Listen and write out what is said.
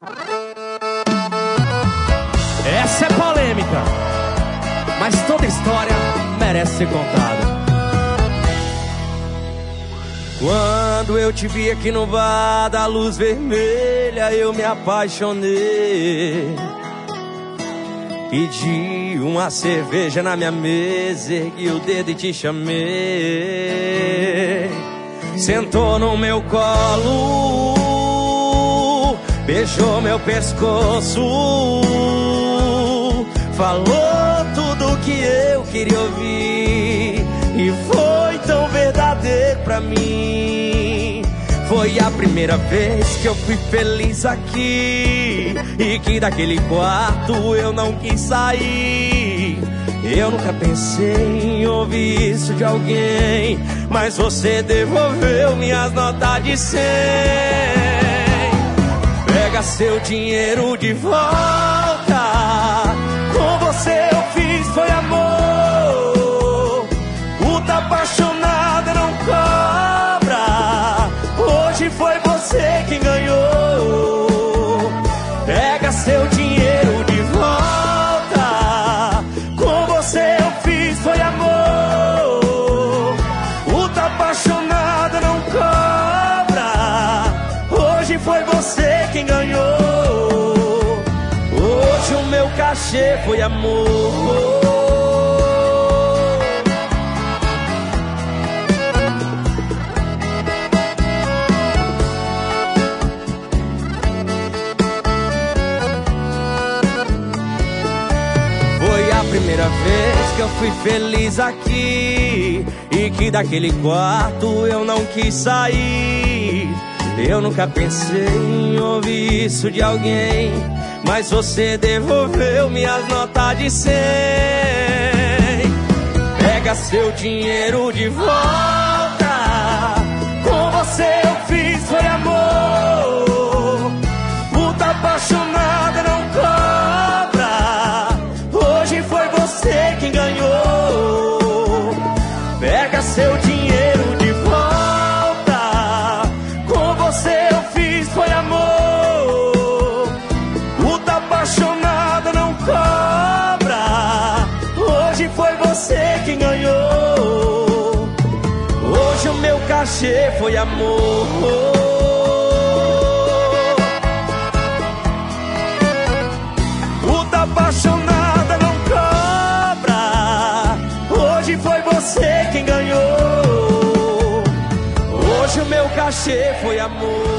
Essa é polêmica, mas toda história merece ser contada. Quando eu te vi aqui no bar da luz vermelha, eu me apaixonei. Pedi uma cerveja na minha mesa, ergui o dedo e te chamei. Sentou no meu colo, beijou meu pescoço, falou tudo que eu queria ouvir e foi tão verdadeiro pra mim. Foi a primeira vez que eu fui feliz aqui e que daquele quarto eu não quis sair. Eu nunca pensei em ouvir isso de alguém, mas você devolveu minhas notas de 100. Pega seu dinheiro de volta, com você eu fiz foi amor. Puta apaixonada não cobra, hoje foi você quem ganhou. Pega seu dinheiro de volta, com você eu fiz foi amor. Puta apaixonada não cobra, hoje foi você quem ganhou. Hoje o meu cachê foi amor. Primeira vez que eu fui feliz aqui e que daquele quarto eu não quis sair. Eu nunca pensei em ouvir isso de alguém, mas você devolveu minhas notas de 100. Pega seu dinheiro de volta, com você eu fiz foi amor. Puta apaixonada não cobra, hoje foi você quem ganhou. Pega seu dinheiro de volta, com você eu fiz foi amor. Puta apaixonada não cobra, hoje foi você quem ganhou. Hoje o meu cachê foi amor. Puta apaixonada não cobra, hoje foi você quem ganhou. Hoje o meu cachê foi amor.